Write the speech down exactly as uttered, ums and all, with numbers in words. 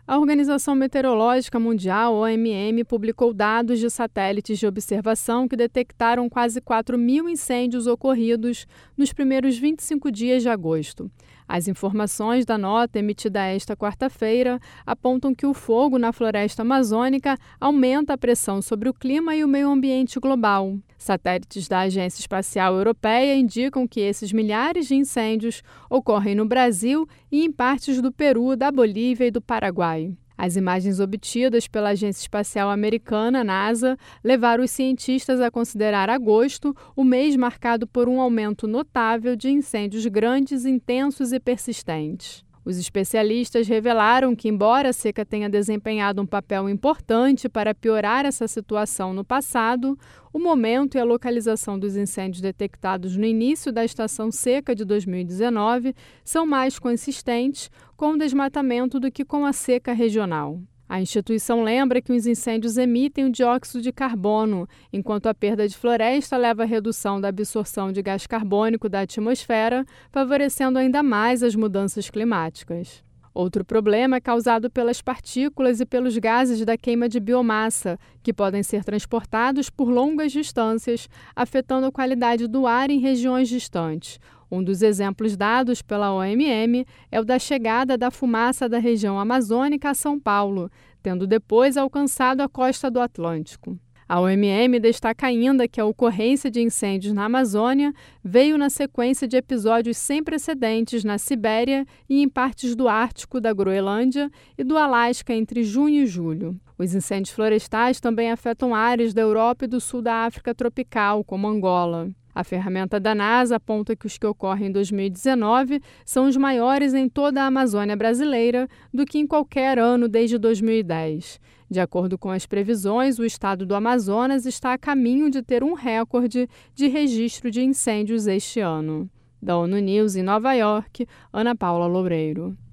A Organização Meteorológica Mundial, O M M, publicou dados de satélites de observação que detectaram quase quatro mil incêndios ocorridos nos primeiros vinte e cinco dias de agosto. As informações da nota emitida esta quarta-feira apontam que o fogo na floresta amazônica aumenta a pressão sobre o clima e o meio ambiente global. Satélites da Agência Espacial Europeia indicam que esses milhares de incêndios ocorrem no Brasil e em partes do Peru, da Bolívia e do Paraguai. As imagens obtidas pela Agência Espacial Americana, NASA, levaram os cientistas a considerar agosto o mês marcado por um aumento notável de incêndios grandes, intensos e persistentes. Os especialistas revelaram que, embora a seca tenha desempenhado um papel importante para piorar essa situação no passado, o momento e a localização dos incêndios detectados no início da estação seca de dois mil e dezenove são mais consistentes com o desmatamento do que com a seca regional. A instituição lembra que os incêndios emitem o dióxido de carbono, enquanto a perda de floresta leva à redução da absorção de gás carbônico da atmosfera, favorecendo ainda mais as mudanças climáticas. Outro problema é causado pelas partículas e pelos gases da queima de biomassa, que podem ser transportados por longas distâncias, afetando a qualidade do ar em regiões distantes. Um dos exemplos dados pela O M M é o da chegada da fumaça da região amazônica a São Paulo, tendo depois alcançado a costa do Atlântico. A O M M destaca ainda que a ocorrência de incêndios na Amazônia veio na sequência de episódios sem precedentes na Sibéria e em partes do Ártico, da Groenlândia e do Alasca entre junho e julho. Os incêndios florestais também afetam áreas da Europa e do sul da África tropical, como Angola. A ferramenta da NASA aponta que os que ocorrem em dois mil e dezenove são os maiores em toda a Amazônia brasileira do que em qualquer ano desde dois mil e dez. De acordo com as previsões, o estado do Amazonas está a caminho de ter um recorde de registro de incêndios este ano. Da ONU News em Nova York, Ana Paula Loureiro.